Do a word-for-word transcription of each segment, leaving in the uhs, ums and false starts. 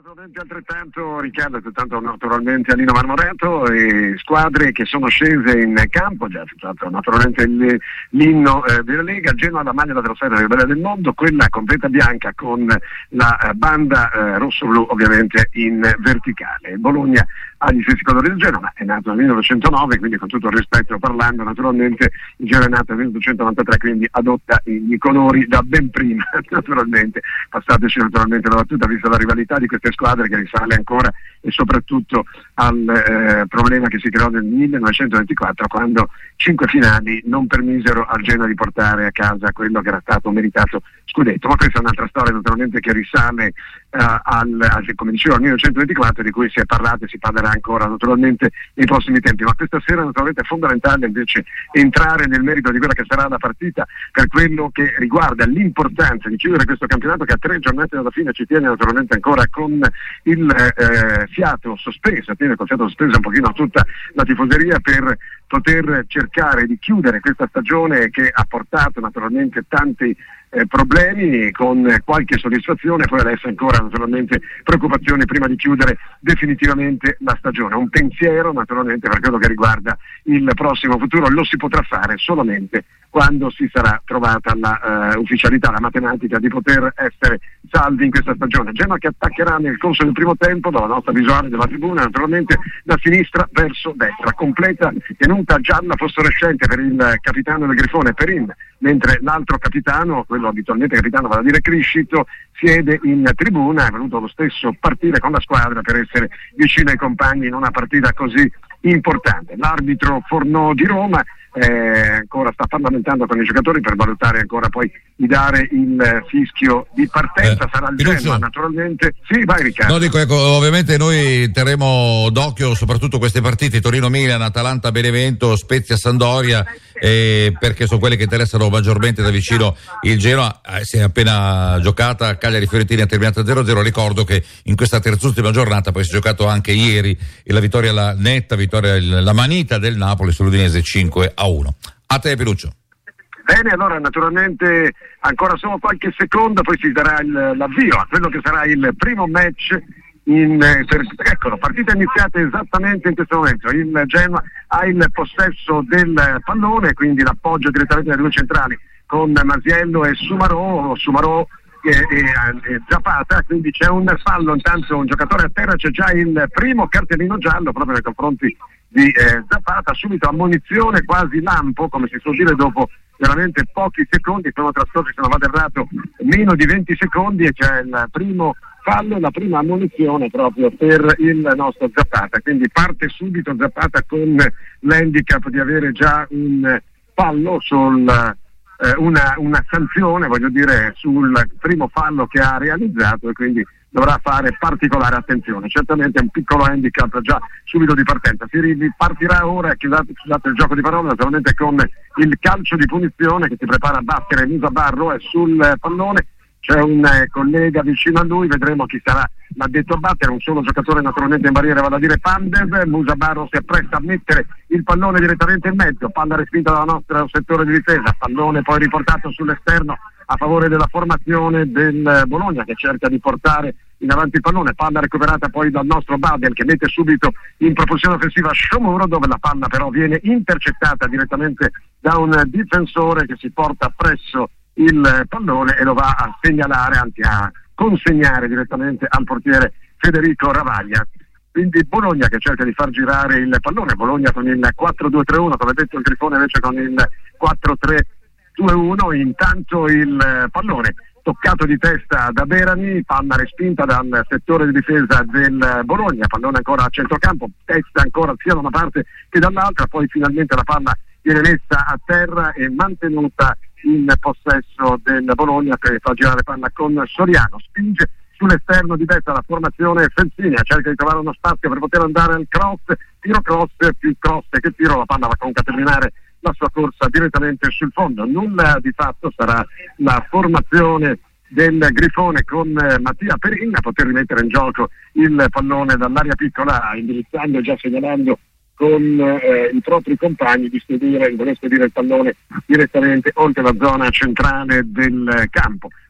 Naturalmente altrettanto Riccardo, altrettanto naturalmente Alino Marmorato, e squadre che sono scese in campo, già stato naturalmente il, l'inno eh, della Lega. Genoa la maglia da trofeo più bella del mondo, quella completa bianca con la eh, banda eh, rosso-blu ovviamente in verticale. Bologna ha gli stessi colori del Genoa, ma è nato nel millenovecentonove, quindi con tutto il rispetto parlando, naturalmente il Genoa è nato nel millenovecentonovantatré, quindi adotta i colori da ben prima, naturalmente. Passateci naturalmente la battuta, vista la rivalità di queste squadre che risale ancora e soprattutto al eh, problema che si creò nel millenovecentoventiquattro, quando cinque finali non permisero al Genoa di portare a casa quello che era stato un meritato scudetto. Ma questa è un'altra storia naturalmente che risale eh, al, al, come dicevo, al millenovecentoventiquattro, di cui si è parlato e si parlerà ancora naturalmente nei prossimi tempi. Ma questa sera naturalmente è fondamentale invece entrare nel merito di quella che sarà la partita, per quello che riguarda l'importanza di chiudere questo campionato, che a tre giornate dalla fine ci tiene naturalmente ancora con il eh, fiato sospeso, tiene col fiato sospeso un pochino tutta la tifoseria, per poter cercare di chiudere questa stagione che ha portato naturalmente tanti eh, problemi, con qualche soddisfazione, poi adesso ancora naturalmente preoccupazioni prima di chiudere definitivamente la stagione. Un pensiero naturalmente per quello che riguarda il prossimo futuro lo si potrà fare solamente quando si sarà trovata la uh, ufficialità, la matematica di poter essere salvi in questa stagione. Genoa che attaccherà nel corso del primo tempo, dalla nostra visuale della tribuna, naturalmente da sinistra verso destra, completa tenuta gialla fosforescente per il capitano del Grifone Perin, mentre l'altro capitano, quello abitualmente capitano, vale a dire Criscito, siede in tribuna. È venuto lo stesso partire con la squadra per essere vicino ai compagni in una partita così importante. L'arbitro Fornò di Roma Eh, ancora sta parlamentando con i giocatori per valutare ancora poi di dare il fischio di partenza. eh, sarà il Genoa naturalmente. Sì, vai Riccardo. No, dico, ecco, ovviamente noi terremo d'occhio soprattutto queste partite: Torino-Milan, Atalanta-Benevento, Spezia-Sandoria, eh, perché sono quelle che interessano maggiormente da vicino il Genoa. Eh, si è appena giocata Cagliari-Fiorentina, terminata zero a zero. Ricordo che in questa terzultima giornata poi si è giocato anche ieri e la vittoria, la netta vittoria, la manita del Napoli sull'Udinese cinque a uno. A te Piluccio. Bene, allora naturalmente ancora solo qualche secondo, poi si darà il, l'avvio a quello che sarà il primo match in, eh, per, eccolo, partita iniziata esattamente in questo momento. Il Genoa ha il possesso del pallone, quindi l'appoggio direttamente dai due centrali con Masiello e Sumarò, Sumarò e, e, e Zapata, quindi c'è un fallo, intanto un giocatore a terra, c'è già il primo cartellino giallo proprio nei confronti di eh, Zapata, subito ammonizione quasi lampo, come si suol dire, dopo veramente pochi secondi, sono trascorsi, se non vado errato, meno di venti secondi, e c'è il primo fallo e la prima ammonizione proprio per il nostro Zapata. Quindi parte subito Zapata con l'handicap di avere già un fallo sul eh, una, una sanzione, voglio dire, sul primo fallo che ha realizzato, e quindi dovrà fare particolare attenzione. Certamente un piccolo handicap già subito di partenza. Si ripartirà ora, chiudate, scusate il gioco di parole, naturalmente con il calcio di punizione che si prepara a battere Musa Barro, e sul pallone c'è un eh, collega vicino a lui, vedremo chi sarà l'addetto a battere. Un solo giocatore naturalmente in barriera, vale a dire Pandev. Musa Barro si appresta a mettere il pallone direttamente in mezzo, palla respinta dalla nostra settore di difesa, pallone poi riportato sull'esterno a favore della formazione del Bologna, che cerca di portare in avanti il pallone, palla recuperata poi dal nostro Badel, che mette subito in propulsione offensiva Sciomuro, dove la palla però viene intercettata direttamente da un difensore che si porta presso il pallone e lo va a segnalare, anzi a consegnare direttamente al portiere Federico Ravaglia. Quindi Bologna che cerca di far girare il pallone, Bologna con il quattro due tre uno, come detto il Grifone invece con il quattro tre due uno. Intanto il pallone toccato di testa da Berami, palla respinta dal settore di difesa del Bologna, pallone ancora a centrocampo, testa ancora sia da una parte che dall'altra, poi finalmente la palla viene messa a terra e mantenuta in possesso del Bologna, che fa girare palla con Soriano, spinge sull'esterno di destra la formazione Felsinia, cerca di trovare uno spazio per poter andare al cross, tiro cross, più cross che tiro, la palla va comunque a terminare la sua corsa direttamente sul fondo. Nulla di fatto, sarà la formazione del Grifone con eh, Mattia Perin a poter rimettere in gioco il pallone dall'area piccola, indirizzando e già segnalando con eh, i propri compagni di spedire, di voler spedire il pallone direttamente oltre la zona centrale del campo.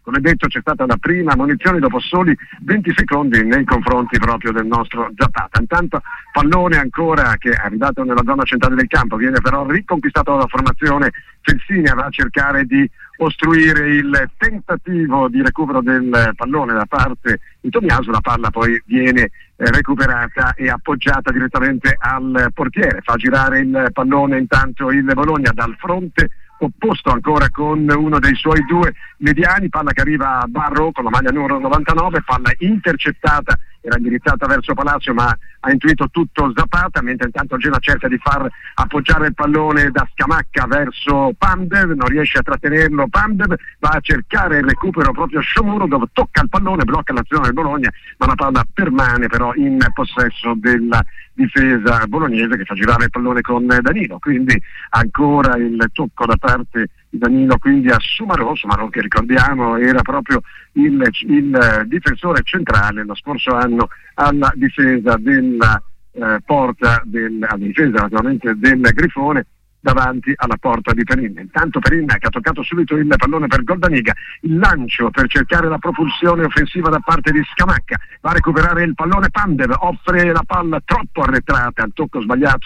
come detto c'è stata la prima ammonizione dopo soli venti secondi nei confronti proprio del nostro Zapata. Intanto pallone ancora che è arrivato nella zona centrale del campo, viene però riconquistato dalla formazione Felsinia, va a cercare di ostruire il tentativo di recupero del pallone da parte di Tomiasu, la palla poi viene eh, recuperata e appoggiata direttamente al portiere, fa girare il pallone intanto il Bologna dal fronte opposto ancora con uno dei suoi due mediani, palla che arriva a Barro con la maglia numero novantanove, palla intercettata, era indirizzata verso Palacio ma ha intuito tutto Zapata, mentre intanto Genoa cerca di far appoggiare il pallone da Scamacca verso Pandev, non riesce a trattenerlo Pandev, va a cercare il recupero proprio Sciomuro dove tocca il pallone, blocca l'azione del Bologna, ma la palla permane però in possesso della difesa bolognese che fa girare il pallone con Danilo, quindi ancora il tocco da parte di Danilo quindi a Sumarò, Sumarò che ricordiamo era proprio il, il difensore centrale lo scorso anno alla difesa della eh, porta del, alla difesa naturalmente del Grifone davanti alla porta di Perin. Intanto Perin che ha toccato subito il pallone per Goldaniga, il lancio per cercare la propulsione offensiva da parte di Scamacca, va a recuperare il pallone Pandev, offre la palla troppo arretrata, al tocco sbagliato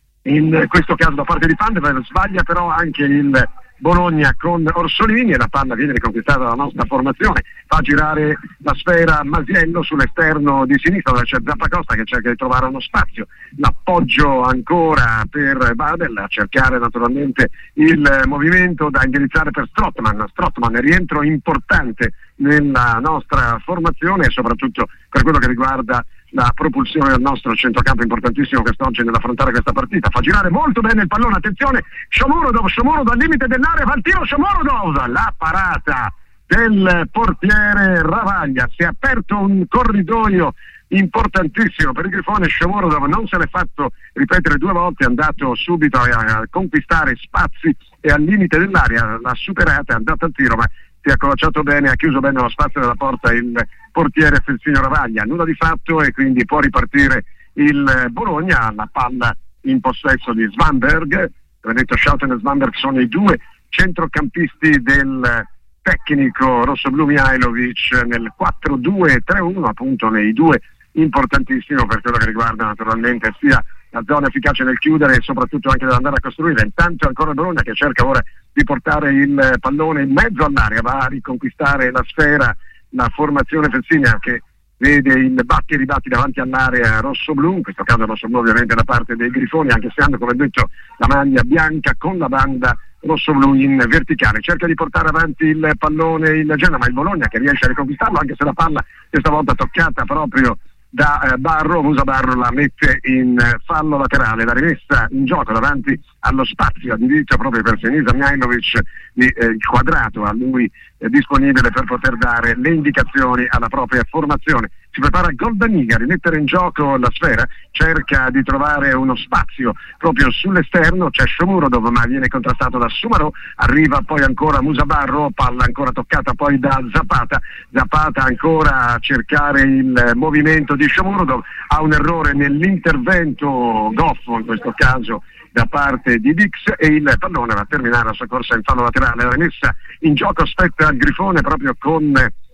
in questo caso da parte di Pandev, sbaglia però anche il Bologna con Orsolini e la palla viene riconquistata dalla nostra formazione, fa girare la sfera Masiello sull'esterno di sinistra dove c'è Zappacosta che cerca di trovare uno spazio, l'appoggio ancora per Badel a cercare naturalmente il movimento da indirizzare per Strootman, Strootman rientro importante nella nostra formazione e soprattutto per quello che riguarda la propulsione del nostro centrocampo importantissimo quest'oggi nell'affrontare questa partita, fa girare molto bene il pallone, attenzione Shomurodov, Shomurodov al limite dell'area, va al tiro Shomurodov, la parata del portiere Ravaglia, si è aperto un corridoio importantissimo per il Grifone, Shomurodov non se l'è fatto ripetere due volte, è andato subito a, a conquistare spazi e al limite dell'area l'ha superata, è andato al tiro ma si è accovacciato bene, ha chiuso bene lo spazio della porta il portiere Felsinio Ravaglia, nulla di fatto e quindi può ripartire il Bologna, la palla in possesso di Svanberg, come detto Schouten e Svanberg sono i due centrocampisti del tecnico rossoblu Mihajlovic nel quattro due tre uno, appunto nei due importantissimo per quello che riguarda naturalmente sia la zona efficace nel chiudere e soprattutto anche nell'andare a costruire. Intanto ancora Bologna che cerca ora di portare il pallone in mezzo all'area, va a riconquistare la sfera la formazione Felsinia che vede il batti e ribatti davanti all'area rossoblu, in questo caso rossoblu ovviamente da parte dei Grifoni, anche se hanno come detto la maglia bianca con la banda rossoblu in verticale, cerca di portare avanti il pallone il Genoa, ma il Bologna che riesce a riconquistarlo anche se la palla questa volta toccata proprio da eh, Barro, Musa Barro la mette in eh, fallo laterale, la rimessa in gioco davanti allo spazio addirittura proprio per Senisa Mihajlovic di eh, quadrato a lui eh, disponibile per poter dare le indicazioni alla propria formazione. Si prepara Goldaniga a rimettere in gioco la sfera, cerca di trovare uno spazio proprio sull'esterno, c'è Shomurodov ma viene contrastato da Sumarò, arriva poi ancora Musa Barro, palla ancora toccata poi da Zapata, Zapata ancora a cercare il movimento di Shomurodov, ha un errore nell'intervento goffo in questo caso da parte di Dix e il pallone va a terminare la sua corsa in fallo laterale, la rimessa in gioco spetta al Grifone proprio con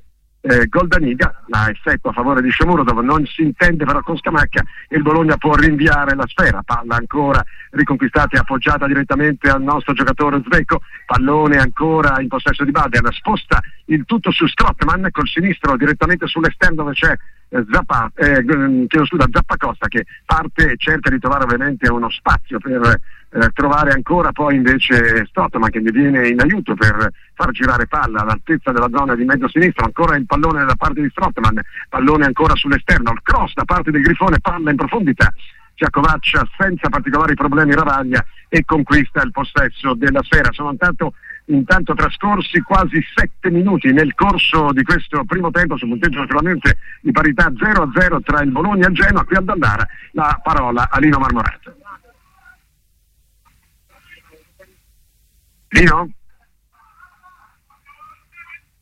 eh, Goldaniga, la effetto a favore di Shomurodov, non si intende però con Scamacca e il Bologna può rinviare la sfera, palla ancora riconquistata e appoggiata direttamente al nostro giocatore uzbeko, pallone ancora in possesso di Badel, sposta il tutto su Strootman col sinistro direttamente sull'esterno dove c'è eh, Zappa, eh, chiedo scusa, Zappacosta che parte e cerca di trovare ovviamente uno spazio per eh, trovare ancora poi invece Strootman che gli viene in aiuto per far girare palla all'altezza della zona di mezzo sinistro, ancora il pallone da parte di Strootman, pallone ancora sull'esterno, il cross da parte del Grifone, palla in profondità, si accovaccia senza particolari problemi Ravaglia e conquista il possesso della sfera. Sono intanto, intanto trascorsi quasi sette minuti nel corso di questo primo tempo sul punteggio naturalmente di parità zero a zero tra il Bologna e il Genoa. Qui a Dallara la parola a Lino Marmorato. Lino?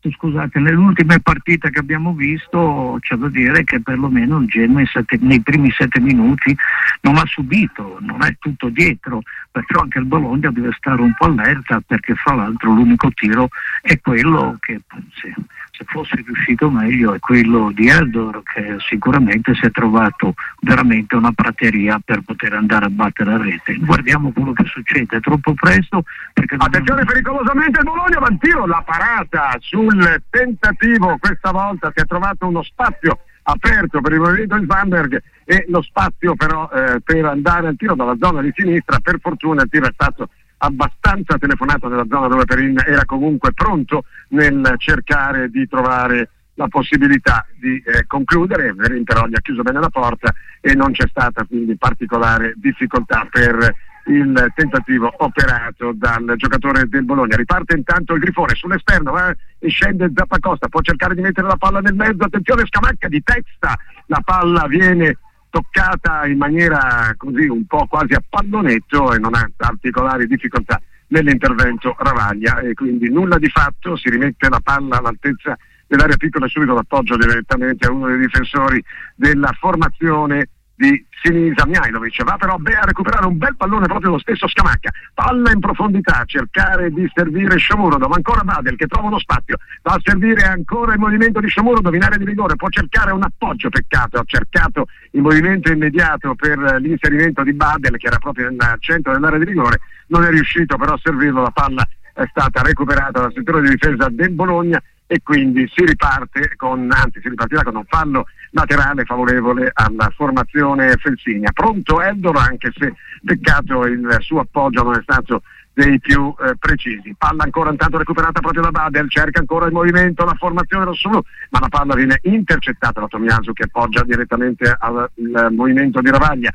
scusate, nelle ultime partite che abbiamo visto c'è da dire che perlomeno il Genoa in sette, nei primi sette minuti non ha subito, non è tutto dietro, perciò anche il Bologna deve stare un po' allerta, perché fra l'altro l'unico tiro è quello che se, se fosse riuscito meglio è quello di Eldor, che sicuramente si è trovato veramente una prateria per poter andare a battere a rete. Guardiamo quello che succede, è troppo presto perché attenzione dobbiamo... pericolosamente il Bologna, va in tiro, la parata sul tentativo, questa volta si è trovato uno spazio aperto per il movimento di Svanberg e lo spazio però eh, per andare al tiro dalla zona di sinistra. Per fortuna il tiro è stato abbastanza telefonato nella zona dove Perin era comunque pronto nel cercare di trovare la possibilità di eh, concludere. Perin però gli ha chiuso bene la porta e non c'è stata quindi particolare difficoltà per il tentativo operato dal giocatore del Bologna. Riparte intanto il Grifone sull'esterno, va e scende Zappacosta, può cercare di mettere la palla nel mezzo, attenzione Scamacca di testa, la palla viene toccata in maniera così un po' quasi a pallonetto e non ha particolari difficoltà nell'intervento Ravaglia, e quindi nulla di fatto, si rimette la palla all'altezza dell'area piccola e subito l'appoggio direttamente a uno dei difensori della formazione di Sinisa. Mihajlovic va però a recuperare un bel pallone proprio lo stesso Scamacca, palla in profondità, cercare di servire Shomurodov, ancora Badel che trova uno spazio, va a servire ancora il movimento di Shomurodov in area di rigore, può cercare un appoggio, peccato, ha cercato il movimento immediato per l'inserimento di Badel che era proprio nel centro dell'area di rigore, non è riuscito però a servirlo, la palla è stata recuperata dal settore di difesa del Bologna e quindi si riparte con, anzi si ripartirà con un fallo laterale favorevole alla formazione felsinia. Pronto Eldor, anche se peccato il suo appoggio non è stato dei più eh, precisi. Palla ancora intanto recuperata proprio da Badel, cerca ancora il movimento la formazione rossoblu, ma la palla viene intercettata da Tomiyasu che appoggia direttamente al movimento di Ravaglia,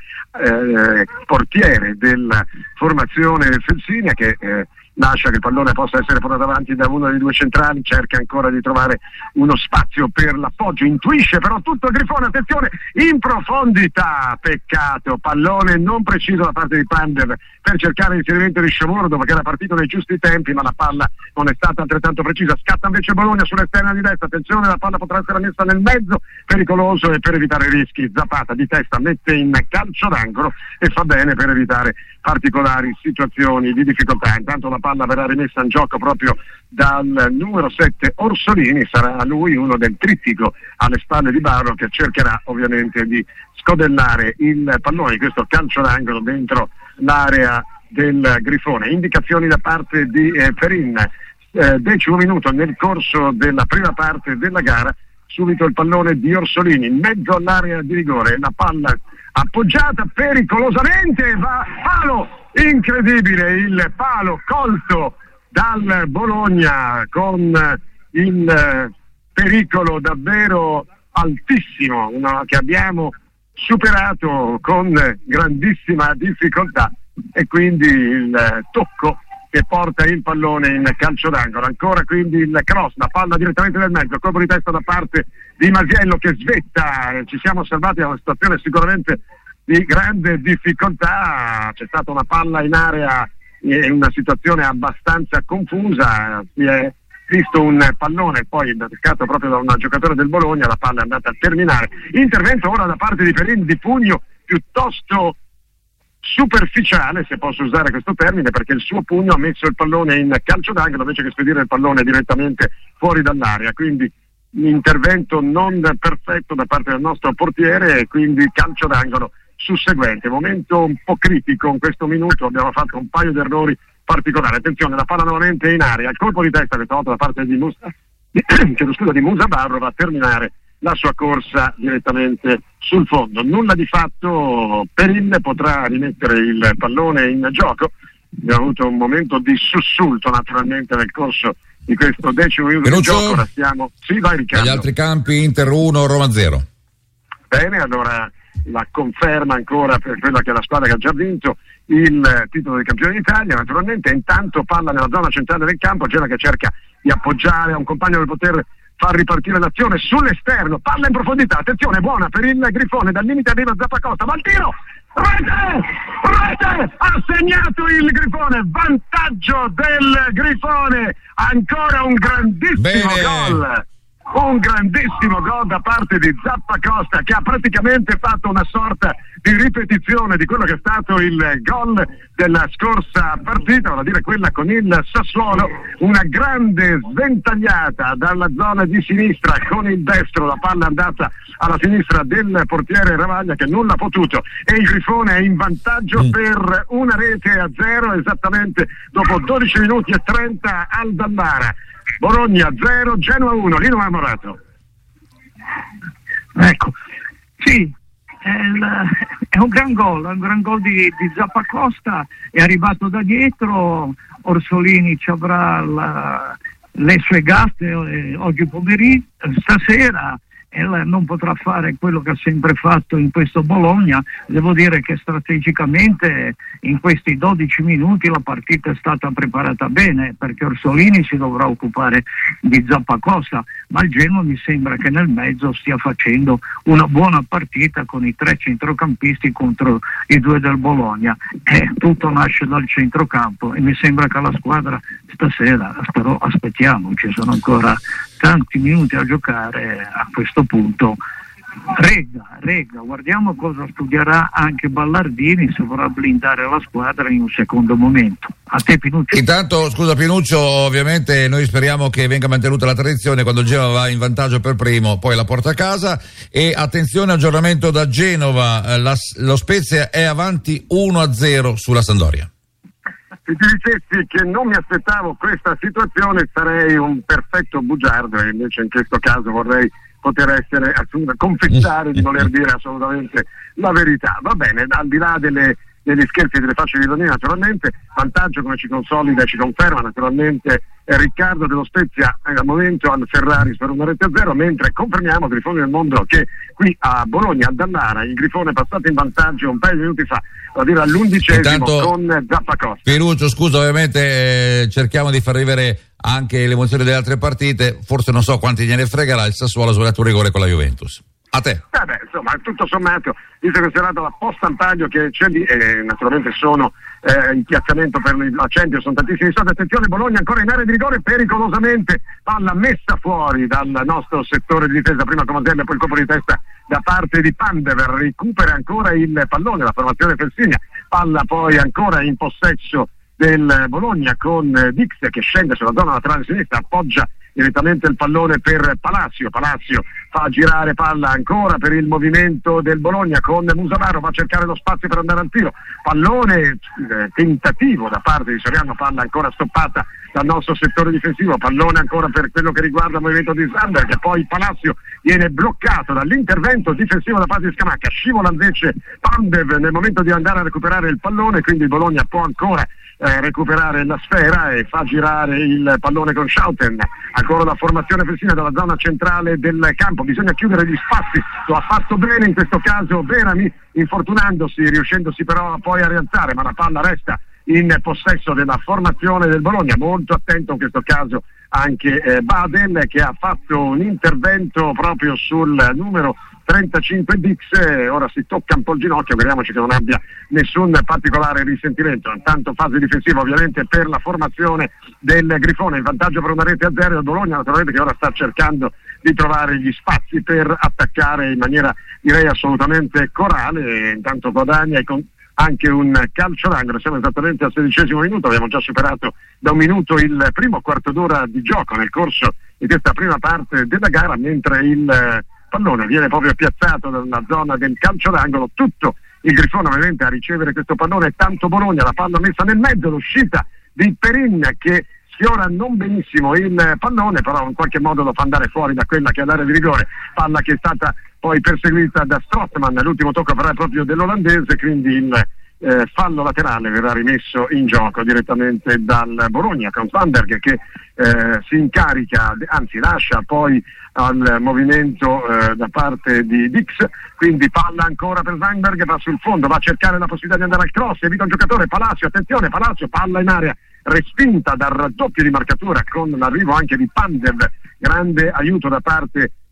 eh, portiere della formazione felsinia, che eh, lascia che il pallone possa essere portato avanti da uno dei due centrali, cerca ancora di trovare uno spazio per l'appoggio, intuisce però tutto il Grifone, attenzione, in profondità, peccato, pallone non preciso da parte di Pandev per cercare l'inserimento di Shomurodov che era partito nei giusti tempi, ma la palla non è stata altrettanto precisa. Scatta invece Bologna sull'esterna di destra, attenzione, la palla potrà essere messa nel mezzo, pericoloso, e per evitare rischi Zapata di testa mette in calcio d'angolo e fa bene per evitare particolari situazioni di difficoltà. Intanto la palla verrà rimessa in gioco proprio dal numero sette Orsolini, sarà lui uno del trittico alle spalle di Barro che cercherà ovviamente di scodellare il pallone di questo calcio d'angolo dentro l'area del Grifone. Indicazioni da parte di eh, Perin, eh, decimo minuto nel corso della prima parte della gara, subito il pallone di Orsolini in mezzo all'area di rigore, la palla appoggiata pericolosamente, va palo, incredibile il palo colto dal Bologna con il pericolo davvero altissimo, una che abbiamo superato con grandissima difficoltà, e quindi il tocco che porta il pallone in calcio d'angolo. Ancora quindi il cross, la palla direttamente nel mezzo, colpo di testa da parte di Masiello che svetta, ci siamo salvati da una situazione sicuramente di grande difficoltà, c'è stata una palla in area in una situazione abbastanza confusa, si è visto un pallone poi attaccato proprio da un giocatore del Bologna, la palla è andata a terminare. Intervento ora da parte di Perin di pugno piuttosto superficiale, se posso usare questo termine, perché il suo pugno ha messo il pallone in calcio d'angolo invece che spedire il pallone direttamente fuori dall'area, quindi un intervento non perfetto da parte del nostro portiere e quindi calcio d'angolo susseguente. Momento un po' critico in questo minuto, abbiamo fatto un paio di errori particolari. Attenzione, la palla nuovamente in aria, il colpo di testa questa volta da parte di Musa chiedo scusa di Musa Barro va a terminare la sua corsa direttamente sul fondo. Nulla di fatto, Perin potrà rimettere il pallone in gioco. Abbiamo avuto un momento di sussulto naturalmente nel corso di questo decimo minuto di gioco. Ora stiamo... Sì, vai Riccardo. Gli altri campi, Inter uno, Roma zero. Bene, allora la conferma ancora per quella che è la squadra che ha già vinto il titolo di campione d'Italia. Naturalmente intanto palla nella zona centrale del campo, Genoa che cerca di appoggiare a un compagno per poter far ripartire l'azione sull'esterno, palla in profondità, attenzione, buona per il Grifone, dal limite arriva Zappacosta, ma il tiro Rete! Rete! Ha segnato il Grifone, vantaggio del Grifone, ancora un grandissimo gol. Un grandissimo gol da parte di Zappacosta, che ha praticamente fatto una sorta di ripetizione di quello che è stato il gol della scorsa partita, vale a dire quella con il Sassuolo. Una grande sventagliata dalla zona di sinistra con il destro, la palla è andata alla sinistra del portiere Ravaglia, che non l'ha potuto, e il Grifone è in vantaggio mm. per una rete a zero esattamente dopo dodici minuti e trenta al Dallara. Bologna zero, Genoa uno, Lino Marmorato. Ecco, sì, è, il, è un gran gol, è un gran gol di, di Zappacosta, è arrivato da dietro, Orsolini ci avrà la, le sue gatte eh, oggi pomeriggio, stasera, e non potrà fare quello che ha sempre fatto in questo Bologna. Devo dire che strategicamente in questi dodici minuti la partita è stata preparata bene, perché Orsolini si dovrà occupare di Zappacosta, ma il Genoa mi sembra che nel mezzo stia facendo una buona partita con i tre centrocampisti contro i due del Bologna, e tutto nasce dal centrocampo, e mi sembra che la squadra stasera, però aspettiamo, ci sono ancora tanti minuti a giocare, a questo punto regga, regga, guardiamo cosa studierà anche Ballardini, se vorrà blindare la squadra in un secondo momento. A te Pinuccio. Intanto, scusa Pinuccio, ovviamente noi speriamo che venga mantenuta la tradizione, quando Genova va in vantaggio per primo poi la porta a casa. E attenzione, aggiornamento da Genova, la, lo Spezia è avanti uno a zero sulla Sampdoria. Se ti dicessi che non mi aspettavo questa situazione sarei un perfetto bugiardo, e invece in questo caso vorrei poter essere, confessare di voler dire assolutamente la verità. Va bene, al di là delle, degli scherzi e delle facce di ironia, naturalmente, vantaggio, come ci consolida e ci conferma naturalmente eh, Riccardo dello Spezia eh, al momento al Ferraris per una rete a zero, mentre confermiamo Grifoni del Mondo che qui a Bologna, a Dallara, il Grifone è passato in vantaggio un paio di minuti fa, a dire all'undicesimo. Intanto, con Zappacosta. Pinuccio, scusa, ovviamente eh, cerchiamo di far vivere anche le emozioni delle altre partite, forse non so quanti gliene fregherà, il Sassuolo ha sbagliato un rigore con la Juventus. A te. Eh beh, insomma, tutto sommato, visto che sarà la post stampaglio che c'è lì, e naturalmente sono eh, in piazzamento per la Champions, sono tantissimi soldi. Attenzione, Bologna ancora in area di rigore, pericolosamente, palla messa fuori dal nostro settore di difesa, prima Comaselli e poi il colpo di testa da parte di Pandev, recupera ancora il pallone, la formazione Felsigna, palla poi ancora in possesso del Bologna con Dix che scende sulla zona laterale sinistra, appoggia direttamente il pallone per Palacio, Palacio fa girare palla ancora per il movimento del Bologna con Musavaro, va a cercare lo spazio per andare al tiro, pallone eh, tentativo da parte di Soriano, palla ancora stoppata dal nostro settore difensivo, pallone ancora per quello che riguarda il movimento di Sander, che poi Palacio viene bloccato dall'intervento difensivo da parte di Scamacca, scivola invece Pandev nel momento di andare a recuperare il pallone, quindi il Bologna può ancora Eh, recuperare la sfera e fa girare il pallone con Schouten, ancora la formazione Fessina dalla zona centrale del campo, bisogna chiudere gli spazi, lo ha fatto bene in questo caso Verami, infortunandosi, riuscendosi però poi a rialzare, ma la palla resta in possesso della formazione del Bologna, molto attento in questo caso anche eh, Baden, che ha fatto un intervento proprio sul numero trentacinque Dix, ora si tocca un po' il ginocchio, vediamoci che non abbia nessun particolare risentimento. Intanto fase difensiva ovviamente per la formazione del Grifone, in vantaggio per una rete a zero, il Bologna naturalmente che ora sta cercando di trovare gli spazi per attaccare in maniera direi assolutamente corale, e intanto guadagna e con anche un calcio d'angolo, siamo esattamente al sedicesimo minuto, abbiamo già superato da un minuto il primo quarto d'ora di gioco nel corso di questa prima parte della gara, mentre il pallone viene proprio piazzato nella zona del calcio d'angolo, tutto il Grifone ovviamente a ricevere questo pallone, tanto Bologna, la palla messa nel mezzo, l'uscita di Perin che sfiora non benissimo il pallone, però in qualche modo lo fa andare fuori da quella che è l'area di rigore, palla che è stata poi perseguita da Strootman, l'ultimo tocco farà proprio dell'olandese, quindi il eh, fallo laterale verrà rimesso in gioco direttamente dal Bologna con Svanberg che eh, si incarica, anzi lascia poi al movimento eh, da parte di Dix, quindi palla ancora per Svanberg, va sul fondo, va a cercare la possibilità di andare al cross, evita un giocatore, Palacio, attenzione, Palacio, palla in area, respinta dal raddoppio di marcatura con l'arrivo anche di Pandev, grande aiuto da parte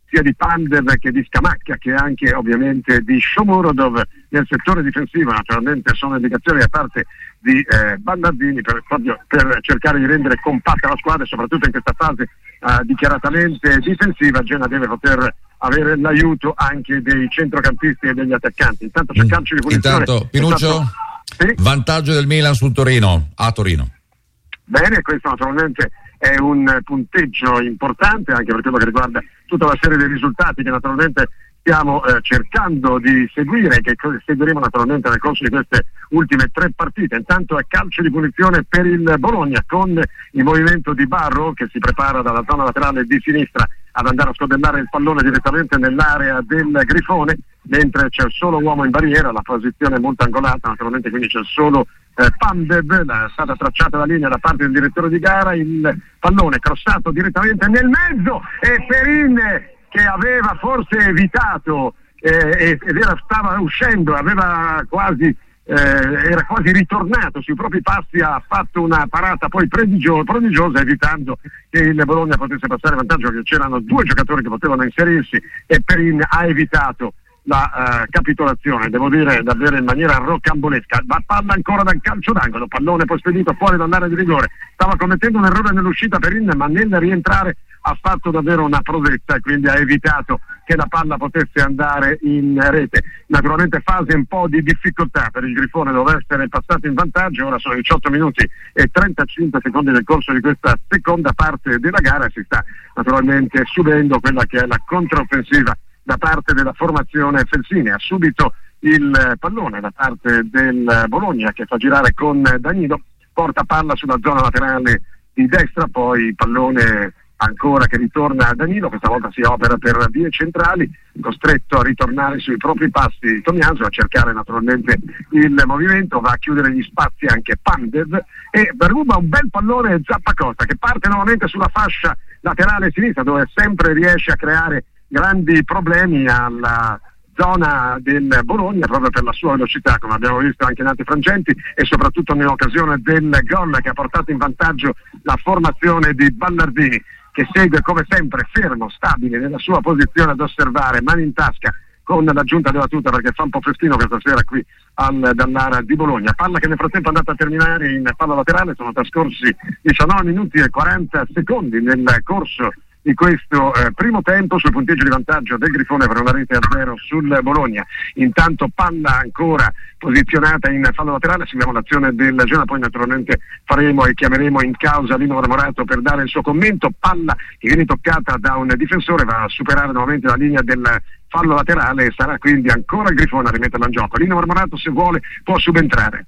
sia di Pandev che di Scamacca, che anche ovviamente di Shomurodov. Nel settore difensivo naturalmente sono indicazioni da parte di eh, Ballardini per, proprio per cercare di rendere compatta la squadra, e soprattutto in questa fase eh, dichiaratamente difensiva Genoa deve poter avere l'aiuto anche dei centrocampisti e degli attaccanti. Intanto c'è calcio di punizione. Intanto Pinuccio, sì? Vantaggio del Milan sul Torino, a Torino. Bene, questo naturalmente è un punteggio importante anche per quello che riguarda tutta una serie di risultati che naturalmente stiamo eh, cercando di seguire, che seguiremo naturalmente nel corso di queste ultime tre partite. Intanto è calcio di punizione per il Bologna, con il movimento di Barro che si prepara dalla zona laterale di sinistra ad andare a scodellare il pallone direttamente nell'area del Grifone, mentre c'è il solo uomo in barriera, la posizione è molto angolata naturalmente, quindi c'è il solo eh, Pandev, è stata tracciata la linea da parte del direttore di gara, il pallone crossato direttamente nel mezzo e Perin, che aveva forse evitato eh, ed era, stava uscendo, aveva quasi eh, era quasi ritornato sui propri passi, ha fatto una parata poi prodigio, prodigiosa evitando che il Bologna potesse passare vantaggio, perché c'erano due giocatori che potevano inserirsi e Perin ha evitato la uh, capitolazione, devo dire davvero in maniera rocambolesca. La palla ancora dal calcio d'angolo, pallone poi spedito fuori dall'area di rigore, stava commettendo un errore nell'uscita Perin, ma nel rientrare ha fatto davvero una prodezza e quindi ha evitato che la palla potesse andare in rete. Naturalmente fase un po' di difficoltà per il Grifone, doveva essere passato in vantaggio, ora sono diciotto minuti e trentacinque secondi nel corso di questa seconda parte della gara e si sta naturalmente subendo quella che è la controffensiva da parte della formazione Felsini. Ha subito il pallone da parte del Bologna che fa girare con Danilo, porta palla sulla zona laterale di destra, poi pallone ancora che ritorna a Danilo, questa volta si opera per vie centrali, costretto a ritornare sui propri passi Tomiaso, a cercare naturalmente il movimento, va a chiudere gli spazi anche Pandev e ruba un bel pallone Zappacosta che parte nuovamente sulla fascia laterale sinistra, dove sempre riesce a creare grandi problemi alla zona del Bologna proprio per la sua velocità, come abbiamo visto anche in altri frangenti, e soprattutto nell'occasione del gol che ha portato in vantaggio la formazione di Ballardini, che segue come sempre fermo, stabile nella sua posizione ad osservare, mani in tasca con l'aggiunta della tuta, perché fa un po' festino questa sera qui al, dall'area di Bologna. Palla che nel frattempo è andata a terminare in palla laterale, sono trascorsi diciannove minuti e quaranta secondi nel corso di questo eh, primo tempo sul punteggio di vantaggio del Grifone per una rete a zero sul Bologna. Intanto palla ancora posizionata in fallo laterale, seguiamo l'azione del Genoa, poi naturalmente faremo e chiameremo in causa Lino Marmorato per dare il suo commento. Palla che viene toccata da un difensore, va a superare nuovamente la linea del fallo laterale e sarà quindi ancora il Grifone a rimetterla in gioco. Lino Marmorato, se vuole, può subentrare.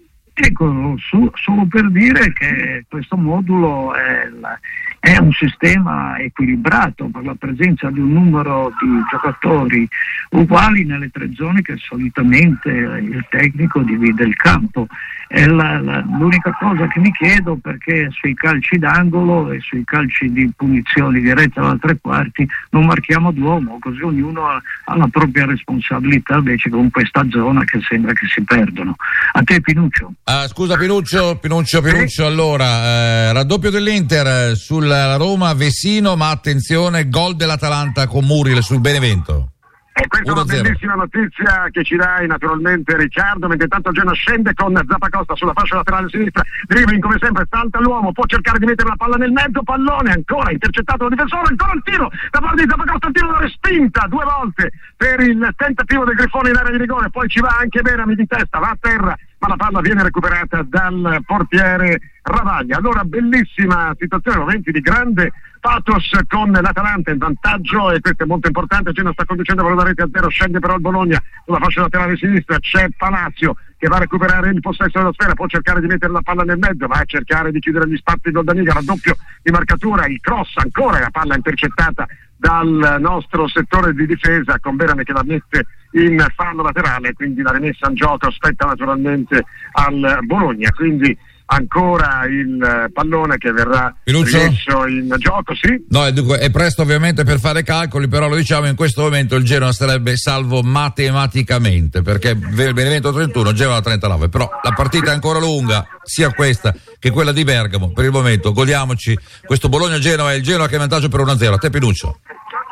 Ecco, su, solo per dire che questo modulo è, la, è un sistema equilibrato per la presenza di un numero di giocatori uguali nelle tre zone che solitamente il tecnico divide il campo. È la, la, l'unica cosa che mi chiedo, perché sui calci d'angolo e sui calci di punizioni dirette da tre quarti non marchiamo d'uomo, così ognuno ha, ha la propria responsabilità, invece con questa zona che sembra che si perdono. A te Pinuccio. Ah, scusa Pinuccio, Pinuccio, Pinuccio, allora eh, raddoppio dell'Inter sulla Roma Vesino, ma attenzione, gol dell'Atalanta con Muriel sul Benevento. E questa è una bellissima notizia che ci dai naturalmente Riccardo, mentre intanto Genoa scende con Zappacosta sulla fascia laterale sinistra, dribbling come sempre, salta l'uomo, può cercare di mettere la palla nel mezzo, pallone ancora intercettato dal difensore, ancora il tiro da parte di Zappacosta, il tiro da respinta due volte per il tentativo del Grifone in area di rigore, poi ci va anche Berami di testa, va a terra, ma la palla viene recuperata dal portiere Ravaglia. Allora bellissima situazione, momenti di grande pathos con l'Atalanta in vantaggio, e questo è molto importante. Genoa sta conducendo per una rete a zero, scende però il Bologna sulla fascia laterale sinistra, c'è Palacio che va a recuperare il possesso della sfera, può cercare di mettere la palla nel mezzo, va a cercare di chiudere gli spazi Goldaniga, raddoppio di marcatura, il cross ancora, la palla intercettata dal nostro settore di difesa con Berame che la mette in fallo laterale, quindi la rimessa in gioco spetta naturalmente al Bologna, quindi ancora il pallone che verrà rimesso in gioco, sì? No, è, dunque, è presto ovviamente per fare calcoli, però lo diciamo, in questo momento il Genoa sarebbe salvo matematicamente, perché Benevento trentuno, Genoa trentanove, però la partita è ancora lunga, sia questa che quella di Bergamo. Per il momento godiamoci questo Bologna-Genoa, e il Genoa che è in vantaggio per uno a zero. A te Pinuccio.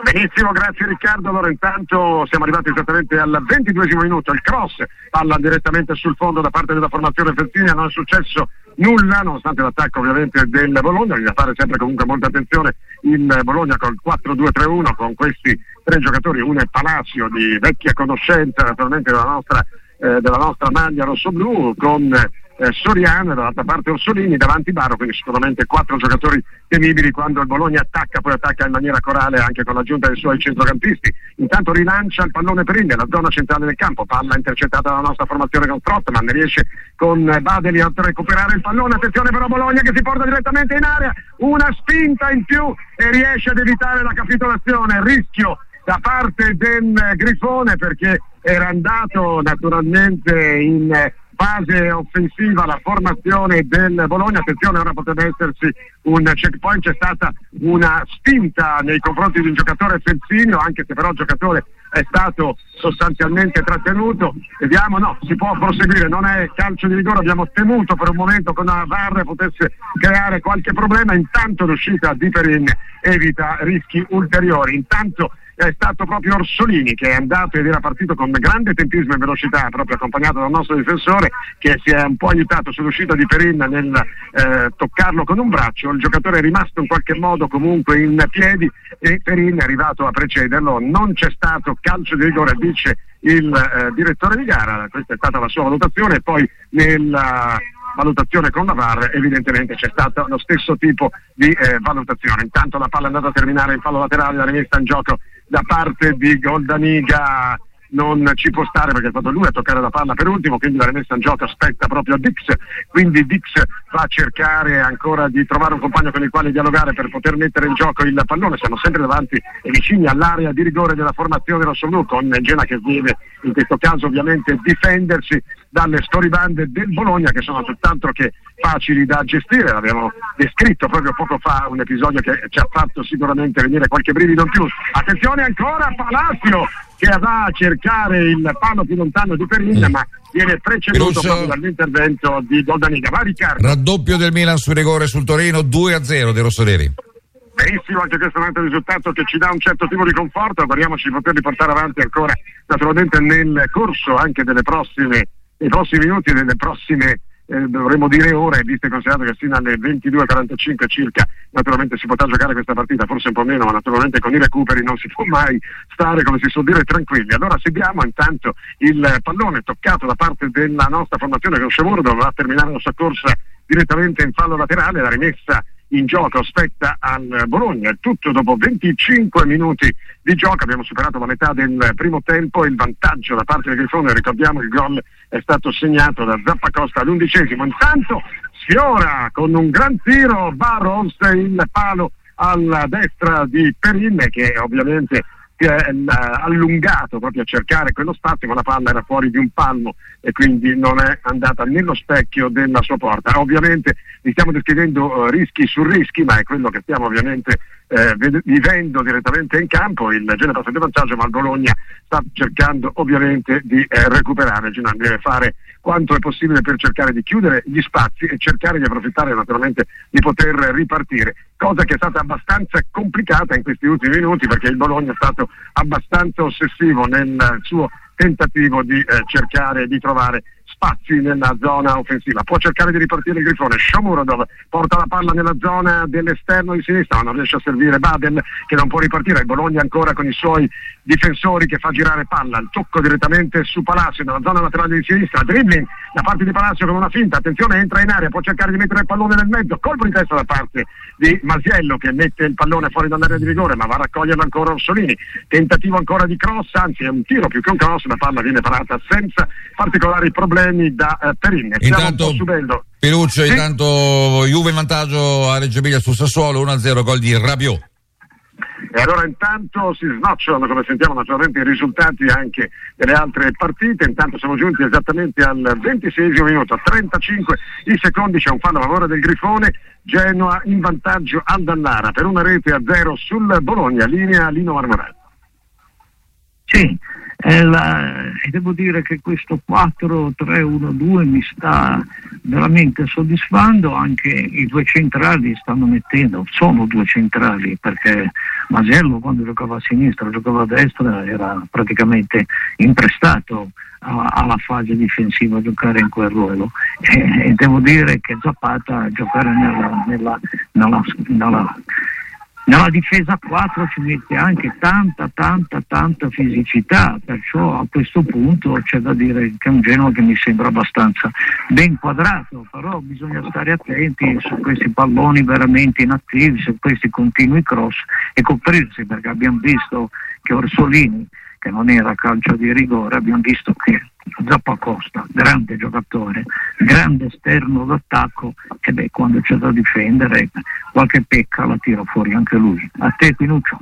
Benissimo, grazie Riccardo. Allora intanto siamo arrivati esattamente al ventiduesimo minuto, il cross palla direttamente sul fondo da parte della formazione Felsinia, non è successo nulla nonostante l'attacco ovviamente del Bologna, bisogna fare sempre comunque molta attenzione il Bologna col quattro due tre uno con questi tre giocatori, uno è Palacio di vecchia conoscenza naturalmente della nostra, eh, della nostra maglia rossoblù, con eh, Soriano e dall'altra parte Orsolini, davanti Barro, quindi sicuramente quattro giocatori temibili quando il Bologna attacca, poi attacca in maniera corale anche con l'aggiunta dei suoi centrocampisti. Intanto rilancia il pallone Perin nella zona centrale del campo, palla intercettata dalla nostra formazione con Strottman, riesce con Badeli a recuperare il pallone, attenzione però Bologna che si porta direttamente in area, una spinta in più e riesce ad evitare la capitolazione, rischio da parte del Grifone perché era andato naturalmente in fase offensiva la formazione del Bologna. Attenzione, ora potrebbe esserci un checkpoint, c'è stata una spinta nei confronti di un giocatore Felsinio, anche se però il giocatore è stato sostanzialmente trattenuto. Vediamo, no, si può proseguire, non è calcio di rigore, abbiamo temuto per un momento che una V A R potesse creare qualche problema, intanto l'uscita di Perin evita rischi ulteriori. Intanto è stato proprio Orsolini che è andato ed era partito con grande tempismo e velocità, proprio accompagnato dal nostro difensore che si è un po' aiutato sull'uscita di Perin nel eh, toccarlo con un braccio. Il giocatore è rimasto in qualche modo comunque in piedi e Perin è arrivato a precederlo. Non c'è stato calcio di rigore, dice il eh, direttore di gara, questa è stata la sua valutazione. E poi nella valutazione con la V A R evidentemente c'è stato lo stesso tipo di eh, valutazione. Intanto la palla è andata a terminare in fallo laterale, la rimessa in gioco da parte di Goldaniga non ci può stare perché è stato lui a toccare la palla per ultimo, quindi la rimessa in gioco spetta proprio a Dix, quindi Dix va a cercare ancora di trovare un compagno con il quale dialogare per poter mettere in gioco il pallone. Siamo sempre davanti e vicini all'area di rigore della formazione rossoblù, con Gena che deve in questo caso ovviamente difendersi dalle storibande del Bologna che sono tutt'altro che facili da gestire. L'abbiamo descritto proprio poco fa, un episodio che ci ha fatto sicuramente venire qualche brivido in più. Attenzione ancora Palacio che va a cercare il palo più lontano di Perin, mm. ma viene preceduto Piruccio, proprio dall'intervento di Goldaniga. Va Riccardo. Raddoppio del Milan sul rigore sul Torino, due a zero dei rossoneri. Benissimo, anche questo è un altro risultato che ci dà un certo tipo di conforto, speriamoci di poterli portare avanti ancora naturalmente nel corso anche delle prossime, dei prossimi minuti, delle prossime eh, dovremmo dire ore, visto e considerato che fino alle ventidue e quarantacinque circa naturalmente si potrà giocare questa partita, forse un po' meno, ma naturalmente con i recuperi non si può mai stare, come si suol dire, tranquilli. Allora seguiamo intanto il pallone toccato da parte della nostra formazione che Sciamuro dovrà terminare la sua corsa direttamente in fallo laterale, la rimessa in gioco spetta al Bologna, il tutto dopo venticinque minuti di gioco. Abbiamo superato la metà del primo tempo, il vantaggio da parte del Grifone, ricordiamo che il gol è stato segnato da Zappacosta all'undicesimo. Intanto sfiora con un gran tiro Barros il palo alla destra di Perin che ovviamente si è allungato proprio a cercare quello spazio, ma la palla era fuori di un palmo e quindi non è andata nello specchio della sua porta. Ovviamente vi stiamo descrivendo uh, rischi su rischi, ma è quello che stiamo ovviamente eh, vivendo direttamente in campo. Il Genoa passa di vantaggio, ma il Bologna sta cercando ovviamente di eh, recuperare. Il Genoa deve fare quanto è possibile per cercare di chiudere gli spazi e cercare di approfittare naturalmente di poter ripartire, cosa che è stata abbastanza complicata in questi ultimi minuti perché il Bologna è stato abbastanza ossessivo nel suo tentativo di eh, cercare di trovare spazi nella zona offensiva. Può cercare di ripartire il Grifone, Shomurodov porta la palla nella zona dell'esterno di sinistra, ma non riesce a servire Badel che non può ripartire. Il Bologna ancora con i suoi difensori che fa girare palla, il tocco direttamente su Palacio nella zona laterale di sinistra, dribbling da parte di Palacio con una finta, attenzione, entra in area, può cercare di mettere il pallone nel mezzo, colpo di testa da parte di Masiello che mette il pallone fuori dall'area di rigore, ma va a raccoglierlo ancora Orsolini, tentativo ancora di cross, anzi è un tiro più che un cross, la palla viene parata senza particolari problemi da eh, Perin. Stiamo intanto, un po' subendo. Piruccio, sì? Intanto Juve in vantaggio a Reggio Emilia su Sassuolo, uno a zero, gol di Rabiot. E allora intanto si snocciolano, come sentiamo naturalmente, i risultati anche delle altre partite. Intanto siamo giunti esattamente al ventiseiesimo minuto, trentacinque i secondi, c'è un fallo a favore del Grifone, Genoa in vantaggio al Dallara per una rete a zero sul Bologna, linea Lino Marmorano. Sì, è, la, e devo dire che questo quattro tre uno due mi sta veramente soddisfando. Anche i due centrali stanno mettendo, sono due centrali, perché Masello quando giocava a sinistra, giocava a destra, era praticamente imprestato alla fase difensiva a giocare in quel ruolo, e, e devo dire che Zapata a giocare nella, nella, nella, nella, nella difesa a quattro ci mette anche tanta tanta tanta fisicità, perciò a questo punto c'è da dire che è un Genoa che mi sembra abbastanza ben quadrato, però bisogna stare attenti su questi palloni veramente inattivi, su questi continui cross, e coprirsi, perché abbiamo visto che Orsolini, che non era calcio di rigore, abbiamo visto che Zappacosta, grande giocatore, grande esterno d'attacco, e beh, quando c'è da difendere qualche pecca la tira fuori anche lui. A te, Pinuccio.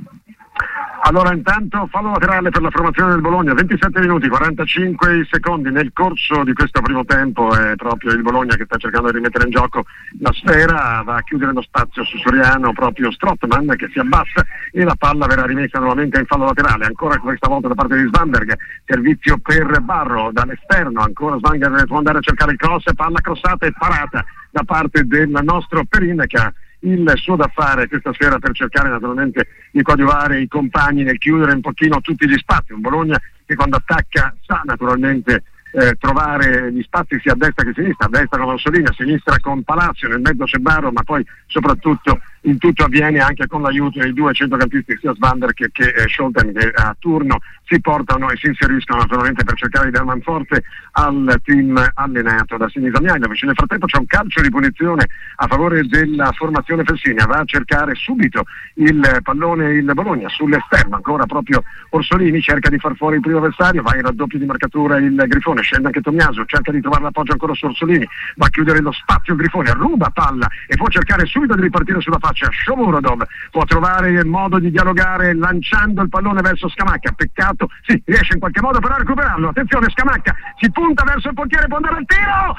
Allora intanto fallo laterale per la formazione del Bologna, ventisette minuti, quarantacinque secondi nel corso di questo primo tempo. È proprio il Bologna che sta cercando di rimettere in gioco la sfera, va a chiudere lo spazio su Soriano, proprio Strootman che si abbassa e la palla verrà rimessa nuovamente in fallo laterale, ancora questa volta da parte di Svanberg, servizio per Barro dall'esterno, ancora Svanberg può andare a cercare il cross, palla crossata e parata da parte del nostro Perin, che ha il suo da fare questa sera per cercare naturalmente di coadiuvare i compagni nel chiudere un pochino tutti gli spazi. Un Bologna che quando attacca sa naturalmente eh, trovare gli spazi sia a destra che a sinistra, a destra con Orsolini, a sinistra con Palazzo, nel mezzo c'è Barro, ma poi soprattutto il tutto avviene anche con l'aiuto dei due centrocampisti, sia Svanberg che, che eh, Scholten, che a turno si portano e si inseriscono naturalmente per cercare di dare manforte al team allenato da Sinisa Mihajlovic. Nel frattempo c'è un calcio di punizione a favore della formazione Felsinia, va a cercare subito il pallone il Bologna sull'esterno, ancora proprio Orsolini cerca di far fuori il primo avversario, va in raddoppio di marcatura il Grifone, scende anche Tomiaso, cerca di trovare l'appoggio ancora su Orsolini, va a chiudere lo spazio il Grifone, ruba palla e può cercare subito di ripartire sulla faccia. Shomurodov può trovare il modo di dialogare lanciando il pallone verso Scamacca, peccato, sì, riesce in qualche modo però a recuperarlo, attenzione Scamacca, si punta verso il portiere, può andare al tiro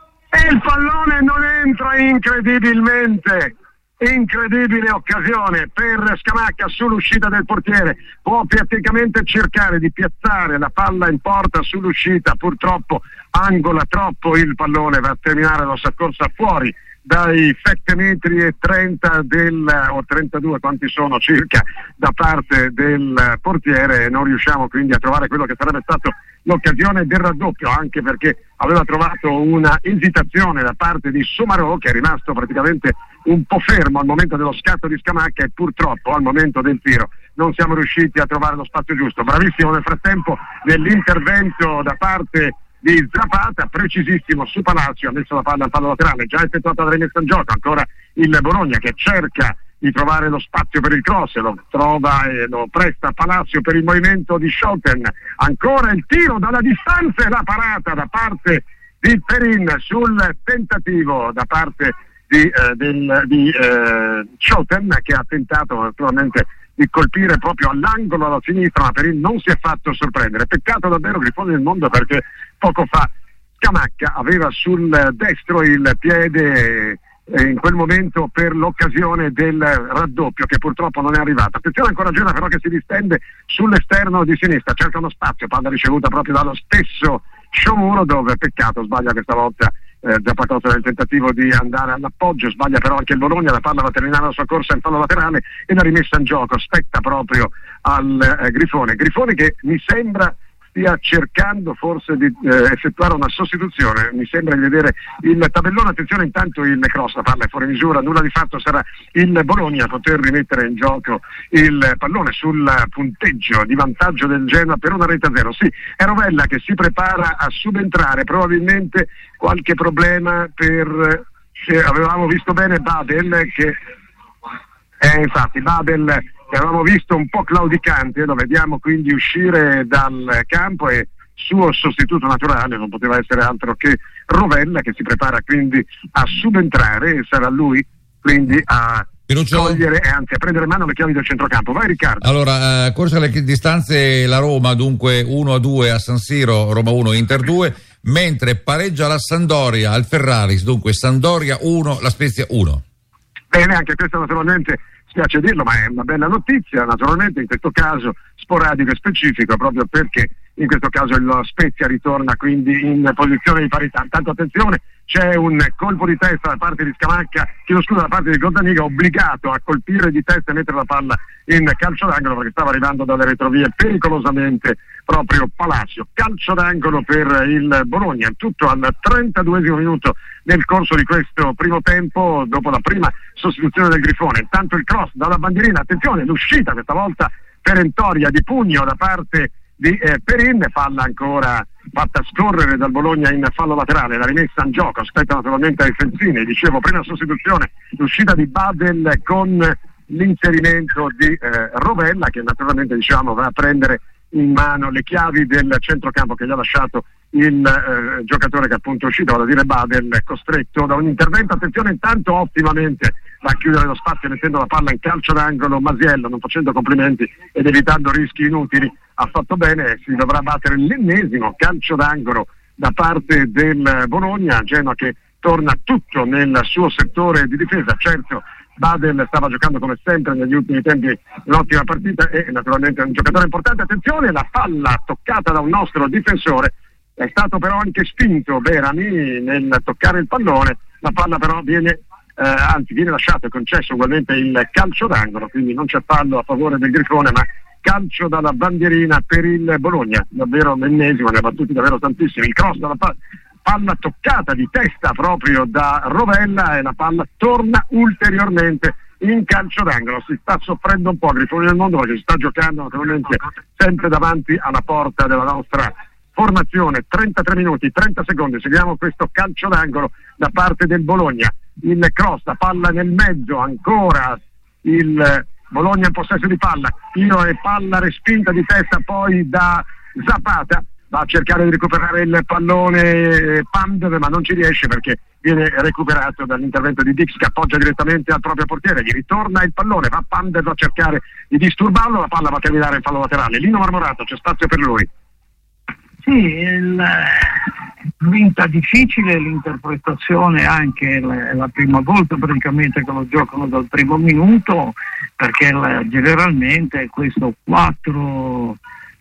e il pallone non entra, incredibilmente incredibile occasione per Scamacca sull'uscita del portiere, può praticamente cercare di piazzare la palla in porta sull'uscita, purtroppo angola troppo il pallone, va a terminare la soccorsa fuori dai sette metri e trenta del, o trentadue quanti sono circa, da parte del portiere, e non riusciamo quindi a trovare quello che sarebbe stato l'occasione del raddoppio, anche perché aveva trovato una esitazione da parte di Soumarò, che è rimasto praticamente un po' fermo al momento dello scatto di Scamacca, e purtroppo al momento del tiro non siamo riusciti a trovare lo spazio giusto. Bravissimo nel frattempo nell'intervento da parte di Zapata, precisissimo su Palazzo, ha messo la palla al fallo laterale, già effettuata la rimessa in gioco, ancora il Bologna che cerca di trovare lo spazio per il cross, lo trova e lo presta a Palazzo per il movimento di Scholten, ancora il tiro dalla distanza e la parata da parte di Perin sul tentativo da parte di, eh, del, di eh, Scholten, che ha tentato naturalmente di colpire proprio all'angolo alla sinistra, ma Perin non si è fatto sorprendere. Peccato davvero, Grifone del mondo, perché poco fa Scamacca aveva sul destro il piede eh, in quel momento per l'occasione del raddoppio, che purtroppo non è arrivata. Attenzione ancora Genoa però che si distende sull'esterno di sinistra, cerca uno spazio, palla ricevuta proprio dallo stesso Shomurodov, peccato, sbaglia questa volta Eh, Zappacosta nel tentativo di andare all'appoggio, sbaglia però anche il Bologna, la palla va a terminare la sua corsa in fallo laterale e la rimessa in gioco spetta proprio al eh, Grifone Grifone che mi sembra stia cercando forse di eh, effettuare una sostituzione, mi sembra di vedere il tabellone. Attenzione intanto il cross, la palla è fuori misura, nulla di fatto, sarà il Bologna a poter rimettere in gioco il pallone sul punteggio di vantaggio del Genoa per una rete a zero. Sì, è Rovella che si prepara a subentrare, probabilmente qualche problema per, se avevamo visto bene Badel che eh, infatti Badel che avevamo visto un po' claudicante, lo vediamo quindi uscire dal campo, e suo sostituto naturale non poteva essere altro che Rovella, che si prepara quindi a subentrare, e sarà lui quindi a Pinuccio, togliere e anzi a prendere in mano le chiavi del centrocampo. Vai Riccardo. Allora, eh, corsa alle distanze la Roma, dunque uno a due a San Siro, Roma uno, Inter due, mentre pareggia la Sampdoria al Ferraris, dunque Sampdoria uno, la Spezia uno. Bene, anche questo naturalmente spiace dirlo, ma è una bella notizia, naturalmente in questo caso sporadico e specifico, proprio perché in questo caso lo Spezia ritorna quindi in posizione di parità. Tanto attenzione, c'è un colpo di testa da parte di Scamacca, chiedo scusa, da parte di Gordaniga, obbligato a colpire di testa e mettere la palla in calcio d'angolo perché stava arrivando dalle retrovie pericolosamente proprio Palacio. Calcio d'angolo per il Bologna, tutto al trentaduesimo minuto nel corso di questo primo tempo, dopo la prima sostituzione del Grifone. Intanto il cross dalla bandierina, attenzione, l'uscita questa volta perentoria di pugno da parte di eh, Perin, palla ancora fatta scorrere dal Bologna in fallo laterale, la rimessa in gioco, aspetta naturalmente ai Felsini, dicevo prima sostituzione, l'uscita di Badel con l'inserimento di eh, Rovella, che naturalmente diciamo va a prendere in mano le chiavi del centrocampo che gli ha lasciato il eh, giocatore che appunto è uscito, vale a dire Badel, costretto da un intervento. Attenzione, intanto ottimamente va a chiudere lo spazio mettendo la palla in calcio d'angolo Masiello, non facendo complimenti ed evitando rischi inutili, ha fatto bene, si dovrà battere l'ennesimo calcio d'angolo da parte del Bologna, Genoa che torna tutto nel suo settore di difesa. Certo, Badel stava giocando come sempre negli ultimi tempi un'ottima partita e naturalmente è un giocatore importante. Attenzione, la palla toccata da un nostro difensore, è stato però anche spinto Berami nel toccare il pallone, la palla però viene eh, anzi viene lasciato e concesso ugualmente il calcio d'angolo, quindi non c'è fallo a favore del Grifone ma calcio dalla bandierina per il Bologna, davvero l'ennesimo, ne ha battuti davvero tantissimi. Il cross dalla palla, palla toccata di testa proprio da Rovella e la palla torna ulteriormente in calcio d'angolo. Si sta soffrendo un po' Grifone del Mondo perché si sta giocando naturalmente sempre davanti alla porta della nostra formazione. Trentatré minuti, trenta secondi, seguiamo questo calcio d'angolo da parte del Bologna, il cross, la palla nel mezzo, ancora il Bologna in possesso di palla, tiro e palla respinta di testa poi da Zapata, va a cercare di recuperare il pallone Pandev ma non ci riesce perché viene recuperato dall'intervento di Dix che appoggia direttamente al proprio portiere, gli ritorna il pallone, va Pandev a cercare di disturbarlo, la palla va a terminare in fallo laterale. Lino Marmorato, c'è spazio per lui. Sì, il, vinta difficile l'interpretazione, anche la, la prima volta praticamente che lo giocano dal primo minuto, perché la, generalmente questo quattro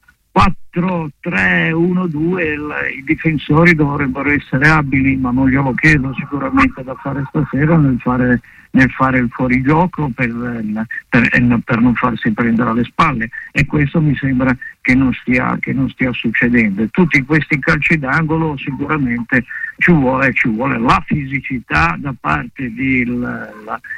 tre uno due il, i difensori dovrebbero essere abili, ma non glielo chiedo sicuramente da fare stasera nel fare, nel fare il fuorigioco per, per, per non farsi prendere alle spalle, e questo mi sembra che non stia, che non stia succedendo. Tutti questi calci d'angolo sicuramente ci vuole, ci vuole la fisicità da parte di la,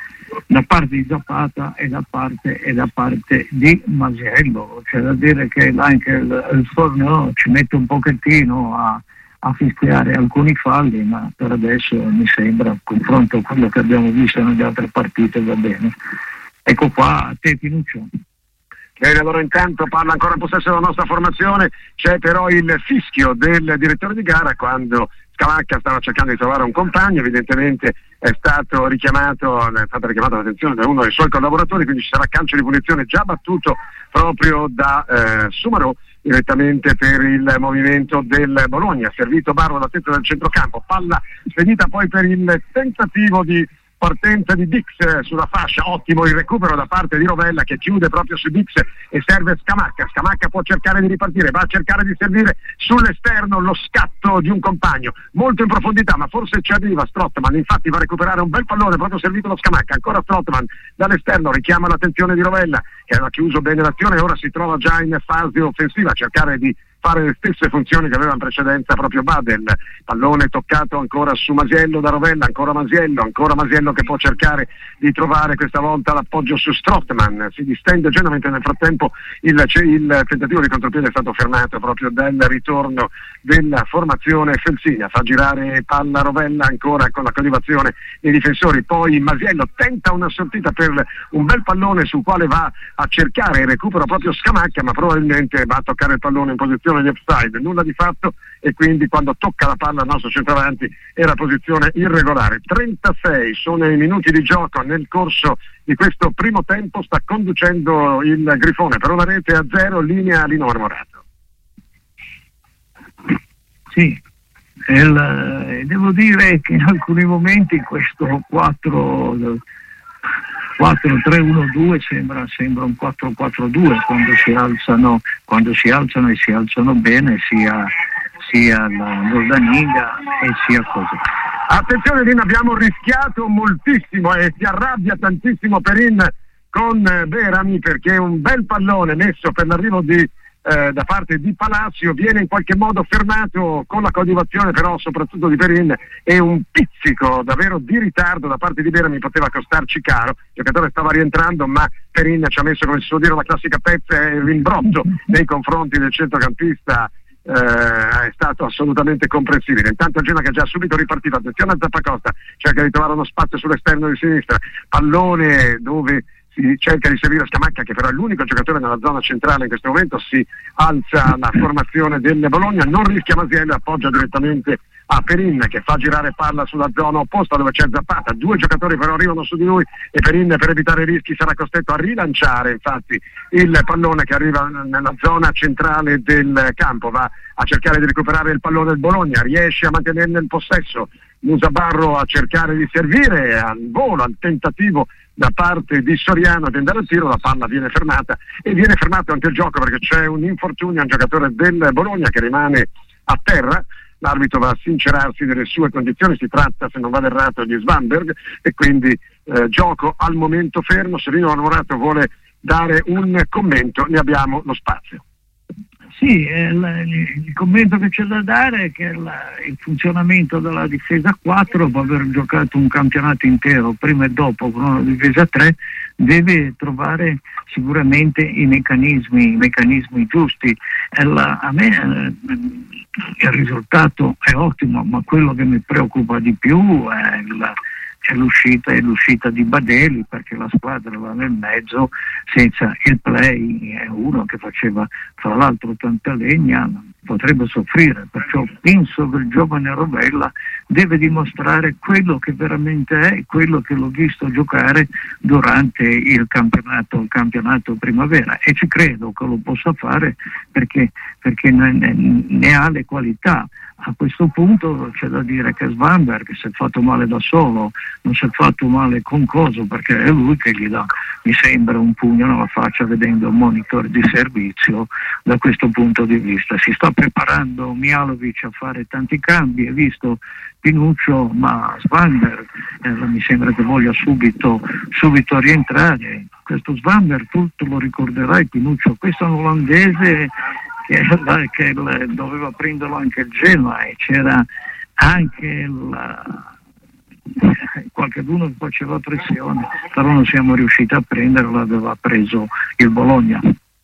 da parte di Zapata e da parte, e da parte di Masiello. C'è da dire che anche il, il Forno ci mette un pochettino a, a fischiare alcuni falli, ma per adesso mi sembra, confronto a quello che abbiamo visto nelle altre partite, va bene. Ecco qua, a te Pinuccio. Bene, allora intanto parla ancora in possesso della nostra formazione, c'è però il fischio del direttore di gara quando Scamacca stava cercando di trovare un compagno, evidentemente è stato richiamato, è stata richiamata l'attenzione da uno dei suoi collaboratori, quindi ci sarà calcio di punizione già battuto proprio da eh, Sumarò direttamente per il movimento del Bologna. Servito Barro dal centro del centrocampo, palla spedita poi per il tentativo di partenza di Dix sulla fascia, ottimo il recupero da parte di Rovella che chiude proprio su Dix e serve Scamacca. Scamacca può cercare di ripartire, va a cercare di servire sull'esterno lo scatto di un compagno molto in profondità, ma forse ci arriva Strootman, infatti va a recuperare un bel pallone proprio servito da Scamacca, ancora Strootman dall'esterno, richiama l'attenzione di Rovella che aveva chiuso bene l'azione e ora si trova già in fase offensiva a cercare di fare le stesse funzioni che aveva in precedenza proprio Badel. Pallone toccato ancora su Masiello da Rovella, ancora Masiello, ancora Masiello che può cercare di trovare questa volta l'appoggio su Strootman, si distende Genoa mentre nel frattempo il, il tentativo di contropiede è stato fermato proprio dal ritorno della formazione Felsina, fa girare palla Rovella ancora con la collivazione dei difensori, poi Masiello tenta una sortita per un bel pallone sul quale va a cercare il recupero proprio Scamacca, ma probabilmente va a toccare il pallone in posizione di offside, nulla di fatto, e quindi quando tocca la palla al nostro centravanti era posizione irregolare. trentasei sono i minuti di gioco nel corso di questo primo tempo, sta conducendo il Grifone per una rete a zero, linea Lino Marmorato. Sì, il, devo dire che in alcuni momenti questo quattro quattro tre uno due sembra, sembra un quattro quattro due quando si alzano, quando si alzano e si alzano bene sia, sia la Nordaniga e sia così. Attenzione Lin, abbiamo rischiato moltissimo e si arrabbia tantissimo Perin con Berami perché un bel pallone messo per l'arrivo di Eh, da parte di Palacio viene in qualche modo fermato con la coadiuvazione però soprattutto di Perin e un pizzico davvero di ritardo da parte di Berami poteva costarci caro. Il giocatore stava rientrando ma Perin ci ha messo, come si suol dire, la classica pezza e rimbrotto nei confronti del centrocampista. Eh, è stato assolutamente comprensibile. Intanto il Genoa che è già subito ripartito, attenzione a Zappacosta, cerca di trovare uno spazio sull'esterno di sinistra, pallone dove si cerca di servire Scamacca che però è l'unico giocatore nella zona centrale in questo momento, si alza la formazione del Bologna, non rischia Masiello e appoggia direttamente a Perin che fa girare palla sulla zona opposta dove c'è Zapata, due giocatori però arrivano su di lui e Perin per evitare rischi sarà costretto a rilanciare infatti il pallone che arriva nella zona centrale del campo, va a cercare di recuperare il pallone del Bologna, riesce a mantenerne il possesso, Musabarro a cercare di servire al volo, al tentativo da parte di Soriano di andare al tiro, la palla viene fermata e viene fermato anche il gioco perché c'è un infortunio a un giocatore del Bologna che rimane a terra. L'arbitro va a sincerarsi delle sue condizioni, si tratta, se non vado errato, di Svanberg e quindi eh, gioco al momento fermo. Se Rino Onorato vuole dare un commento, ne abbiamo lo spazio. Sì, eh, la, il commento che c'è da dare è che la, il funzionamento della difesa quattro, dopo aver giocato un campionato intero prima e dopo con una difesa tre, deve trovare sicuramente i meccanismi, i meccanismi giusti. Eh, la, a me eh, il risultato è ottimo, ma quello che mi preoccupa di più è la È l'uscita, è l'uscita di Badeli perché la squadra va nel mezzo senza il play, è uno che faceva fra l'altro tanta legna, potrebbe soffrire, perciò penso che il giovane Rovella deve dimostrare quello che veramente è, quello che l'ho visto giocare durante il campionato, il campionato primavera e ci credo che lo possa fare perché, perché ne, ne ha le qualità. A questo punto c'è da dire che Svanberg si è fatto male da solo, non si è fatto male con Coso perché è lui che gli dà, mi sembra, un pugno nella faccia vedendo il monitor di servizio. Da questo punto di vista si sta preparando Mialovic a fare tanti cambi, è visto Pinuccio, ma Svanberg eh, mi sembra che voglia subito, subito rientrare. Questo Svanberg tu te lo ricorderai, Pinuccio, questo è un olandese che, che doveva prenderlo anche il Genoa e c'era anche la, qualcuno che faceva pressione, però non siamo riusciti a prenderlo, aveva preso il Bologna.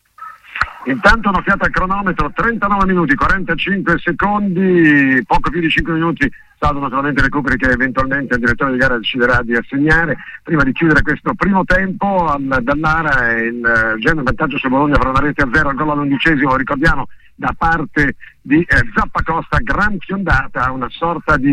Intanto un'occhiata al cronometro, trentanove minuti, quarantacinque secondi, poco più di cinque minuti, salvo naturalmente i recuperi che eventualmente il direttore di gara deciderà di assegnare. Prima di chiudere questo primo tempo, al Dallara il Genoa in vantaggio su Bologna per una rete a zero, al gol all'undicesimo, ricordiamo, da parte di eh, Zappacosta, gran fiondata, una sorta di,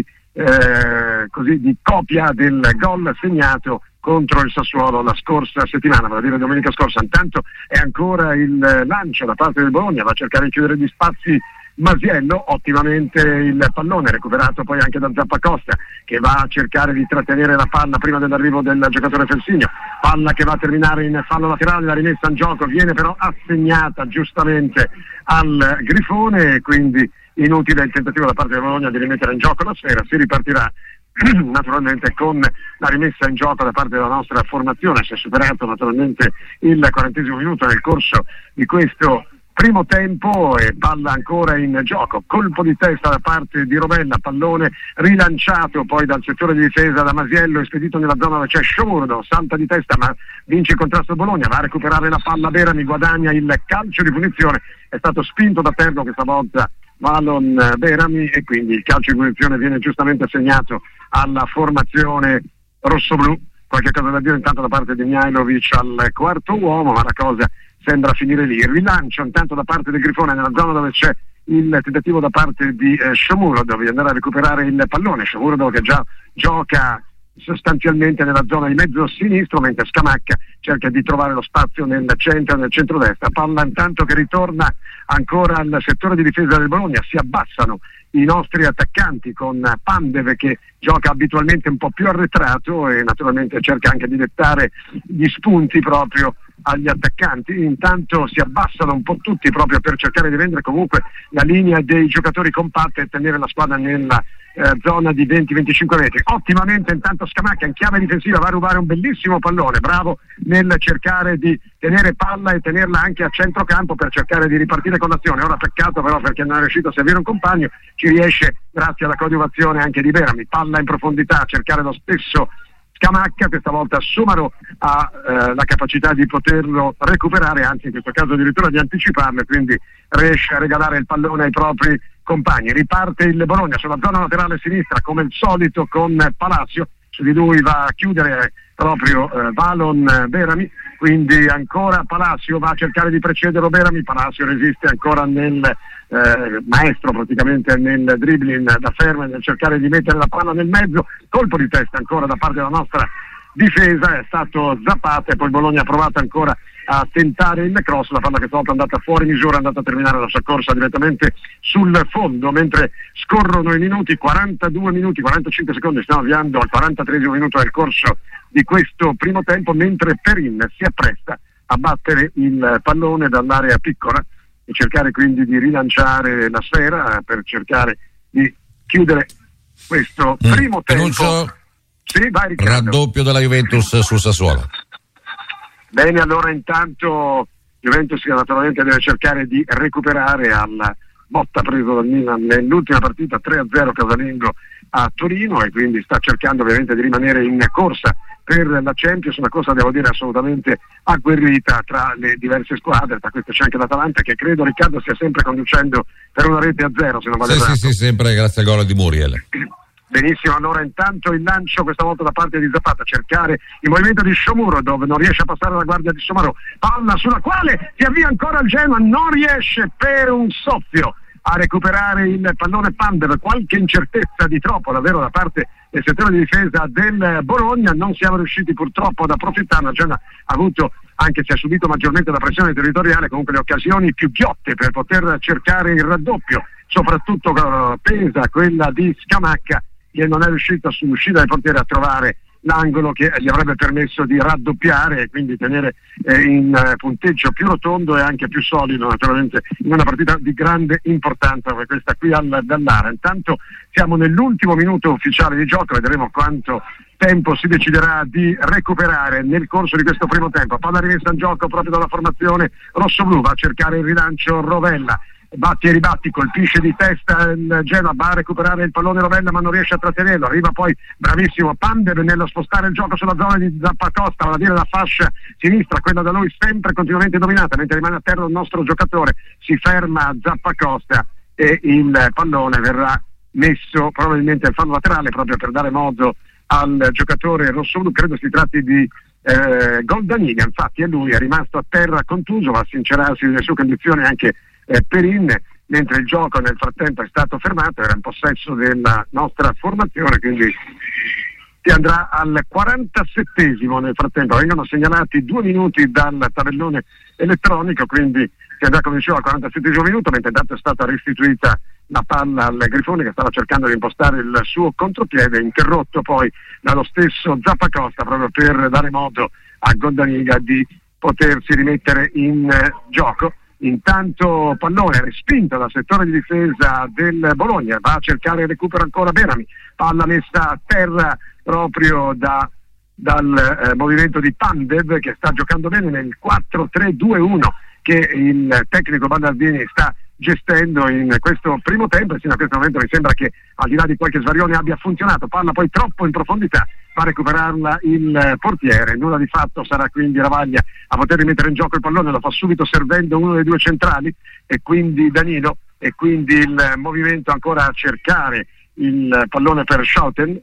eh, così, di copia del gol segnato contro il Sassuolo la scorsa settimana, vale a dire domenica scorsa. Intanto è ancora il lancio da parte del Bologna, va a cercare di chiudere gli spazi Masiello, ottimamente il pallone recuperato poi anche da Zappacosta che va a cercare di trattenere la palla prima dell'arrivo del giocatore Felsinio, palla che va a terminare in fallo laterale, la rimessa in gioco viene però assegnata giustamente al Grifone, quindi inutile il tentativo da parte del Bologna di rimettere in gioco la sfera, si ripartirà naturalmente con la rimessa in gioco da parte della nostra formazione. Si è superato naturalmente il quarantesimo minuto nel corso di questo primo tempo e palla ancora in gioco, colpo di testa da parte di Rovella, pallone rilanciato poi dal settore di difesa da Masiello e spedito nella zona dove c'è Sciomurdo, salta di testa ma vince il contrasto Bologna, va a recuperare la palla Berami, guadagna il calcio di punizione, è stato spinto da terno questa volta Valon Berami e quindi il calcio di punizione viene giustamente assegnato alla formazione rossoblù. Qualche cosa da dire intanto da parte di Mihajlovic al quarto uomo, ma la cosa sembra finire lì. Il rilancio intanto da parte del Grifone nella zona dove c'è il tentativo da parte di eh, Sciomuro, dove andare a recuperare il pallone. Sciomuro che già gioca sostanzialmente nella zona di mezzo sinistro, mentre Scamacca cerca di trovare lo spazio nel centro e nel centrodestra. Palla intanto che ritorna ancora al settore di difesa del Bologna, si abbassano i nostri attaccanti con Pandev che gioca abitualmente un po' più arretrato e naturalmente cerca anche di dettare gli spunti proprio agli attaccanti. Intanto si abbassano un po' tutti proprio per cercare di rendere comunque la linea dei giocatori compatta e tenere la squadra nella eh, zona di venti venticinque metri. Ottimamente intanto Scamacca in chiave difensiva va a rubare un bellissimo pallone, bravo nel cercare di tenere palla e tenerla anche a centrocampo per cercare di ripartire con l'azione. Ora peccato però perché non è riuscito a servire un compagno, ci riesce grazie alla coadiuvazione anche di Berami. Palla in profondità a cercare lo stesso Scamacca, questa volta Somaro ha eh, la capacità di poterlo recuperare, anzi in questo caso addirittura di anticiparlo, e quindi riesce a regalare il pallone ai propri compagni. Riparte il Bologna sulla zona laterale sinistra come il solito con Palacio, su di lui va a chiudere proprio eh, Valon Berami, quindi ancora Palacio va a cercare di precedere Berami. Palacio resiste ancora nel eh, maestro praticamente nel dribbling da fermo e nel cercare di mettere la palla nel mezzo. Colpo di testa ancora da parte della nostra difesa, è stato Zapata e poi Bologna ha provato ancora a tentare il cross, la palla che stavolta è andata fuori misura, è andata a terminare la sua corsa direttamente sul fondo. Mentre scorrono i minuti, quarantadue minuti, quarantacinque secondi, stiamo avviando al quarantatreesimo minuto del corso di questo primo tempo, mentre Perin si appresta a battere il pallone dall'area piccola e cercare quindi di rilanciare la sfera per cercare di chiudere questo mm. primo tempo. Annuncio sì, vai, Riccardo. Raddoppio della Juventus sul Sassuolo. Bene, allora intanto Juventus che naturalmente deve cercare di recuperare alla botta preso dal Milan nell'ultima partita tre a zero casalingo a Torino, e quindi sta cercando ovviamente di rimanere in corsa per la Champions, una corsa devo dire assolutamente agguerrita tra le diverse squadre. Tra queste c'è anche l'Atalanta che credo, Riccardo, stia sempre conducendo per una rete a zero, se non vale sì, errato. sì, sì, sempre grazie al gol di Muriel. Benissimo, allora intanto il lancio questa volta da parte di Zapata, cercare il movimento di Sciomuro dove non riesce a passare la guardia di Somaro, palla sulla quale si avvia ancora il Genoa, non riesce per un soffio a recuperare il pallone Pandev. Qualche incertezza di troppo davvero da parte del settore di difesa del Bologna, non siamo riusciti purtroppo ad approfittare. Genoa ha avuto, anche se ha subito maggiormente la pressione territoriale, comunque le occasioni più ghiotte per poter cercare il raddoppio, soprattutto pesa quella di Scamacca che non è riuscito sull'uscita del portiere a trovare l'angolo che gli avrebbe permesso di raddoppiare e quindi tenere eh, in eh, punteggio più rotondo e anche più solido, naturalmente in una partita di grande importanza come questa qui al Dallara. Intanto siamo nell'ultimo minuto ufficiale di gioco, vedremo quanto tempo si deciderà di recuperare nel corso di questo primo tempo. Palla rimessa in gioco proprio dalla formazione rossoblu, va a cercare il rilancio Rovella, batti e ribatti, colpisce di testa il Genoa, va a recuperare il pallone Rovella ma non riesce a trattenerlo, arriva poi bravissimo Pandev nello spostare il gioco sulla zona di Zappacosta, vale a dire la fascia sinistra, quella da lui sempre continuamente dominata, mentre rimane a terra il nostro giocatore, si ferma Zappacosta e il pallone verrà messo probabilmente al fallo laterale proprio per dare modo al giocatore rossoblu. Credo si tratti di eh, Goldaniga, infatti è lui, è rimasto a terra contuso, va a sincerarsi delle sue condizioni anche Eh, Perin, mentre il gioco nel frattempo è stato fermato, era in possesso della nostra formazione, quindi si andrà al quarantasettesimo nel frattempo. Vengono segnalati due minuti dal tabellone elettronico, quindi si andrà, come dicevo, al quarantasettesimo minuto, mentre intanto è stata restituita la palla al Grifone che stava cercando di impostare il suo contropiede, interrotto poi dallo stesso Zappacosta proprio per dare modo a Goldaniga di potersi rimettere in eh, gioco. Intanto pallone respinto dal settore di difesa del Bologna, va a cercare il recupero ancora Berami, palla messa a terra proprio da, dal eh, movimento di Pandev che sta giocando bene nel quattro tre due uno che il tecnico Baldardini sta gestendo in questo primo tempo, e fino a questo momento mi sembra che al di là di qualche svarione abbia funzionato. Palla poi troppo in profondità, va a recuperarla il portiere, nulla di fatto, sarà quindi Ravaglia a poter rimettere in gioco il pallone, lo fa subito servendo uno dei due centrali e quindi Danilo, e quindi il movimento ancora a cercare il pallone per Schouten,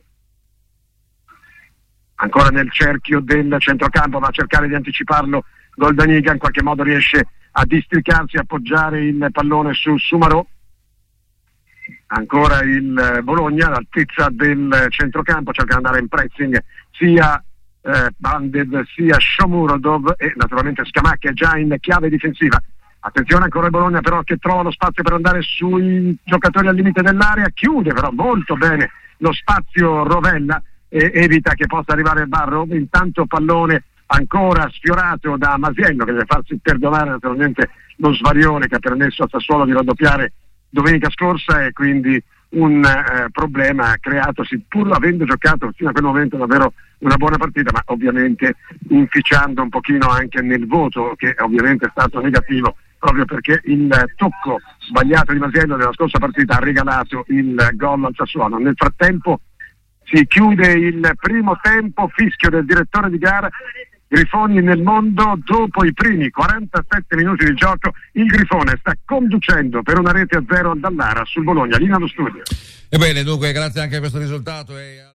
ancora nel cerchio del centrocampo, va a cercare di anticiparlo Goldaniga, in qualche modo riesce a districarsi, appoggiare il pallone su Sumarò, ancora il Bologna all'altezza del centrocampo, cerca di andare in pressing sia eh, Bandev sia Shomurodov e naturalmente Scamacca già in chiave difensiva. Attenzione ancora il Bologna però che trova lo spazio per andare sui giocatori al limite dell'area, chiude però molto bene lo spazio Rovella e evita che possa arrivare Barro. Intanto pallone ancora sfiorato da Masiello che deve farsi perdonare naturalmente lo svarione che ha permesso a Sassuolo di raddoppiare domenica scorsa e quindi un eh, problema creatosi pur avendo giocato fino a quel momento davvero una buona partita, ma ovviamente inficiando un pochino anche nel voto che ovviamente è stato negativo proprio perché il tocco sbagliato di Masiello della scorsa partita ha regalato il gol al Sassuolo. Nel frattempo si chiude il primo tempo, fischio del direttore di gara. Grifoni nel mondo, dopo i primi quarantasette minuti di gioco il Grifone sta conducendo per una rete a zero al Dallara sul Bologna, linea allo studio. Ebbene, dunque grazie anche a questo risultato e